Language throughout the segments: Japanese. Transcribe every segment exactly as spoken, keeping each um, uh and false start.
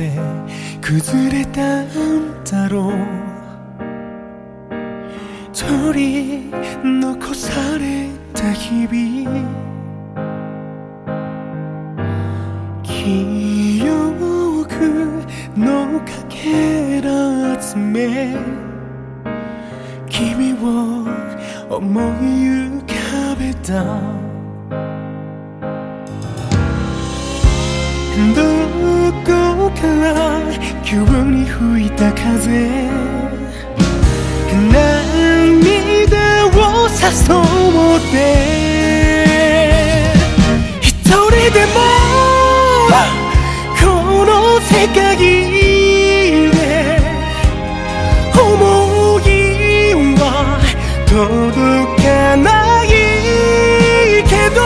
て崩れたんだろう。取り残された日々、記憶のかけら集め君を思い浮かべた。どこから急に吹いた風、涙を誘って一人でもこの世界で思いは届かないけど、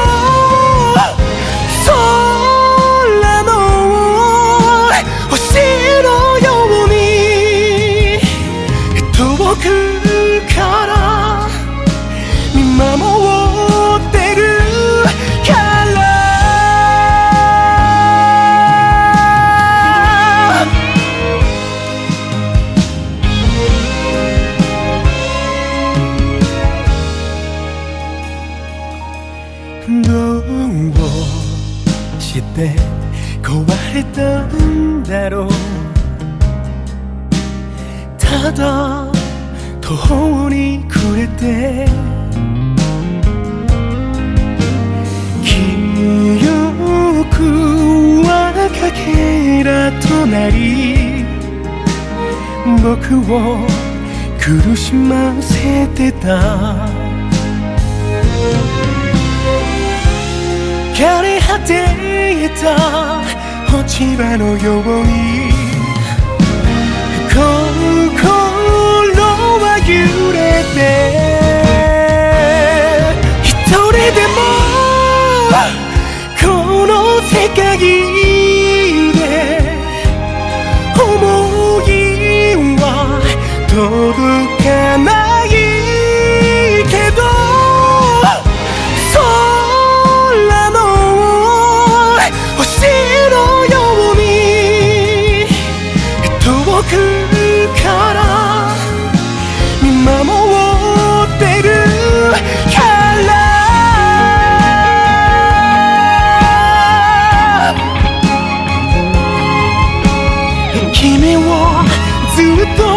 空の星のように遠くから見守ってるからどうして壊れたんだろう。ただ途方に暮れて記憶はかけらとなり僕を苦しませてた。枯れ果てた落ち葉のように心は揺れて、一人でもこの世界で思いは届かないけど、空の星のように遠くから見守ってるから君をずっと